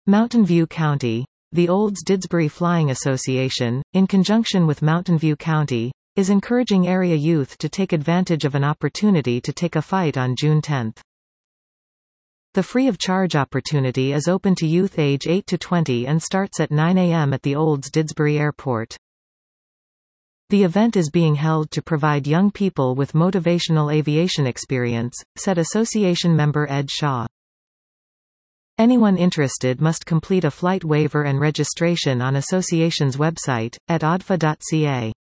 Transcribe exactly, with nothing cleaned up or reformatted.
Mountain View County. The Olds Didsbury Flying Association, in conjunction with Mountain View County, is encouraging area youth to take advantage of an opportunity to take a fight on June tenth. The free-of-charge opportunity is open to youth age eight to twenty and starts at nine A M at the Olds Didsbury Airport. The event is being held to provide young people with motivational aviation experience, said association member Ed Shaw. Anyone interested must complete a flight waiver and registration on association's website, at odfa dot c a.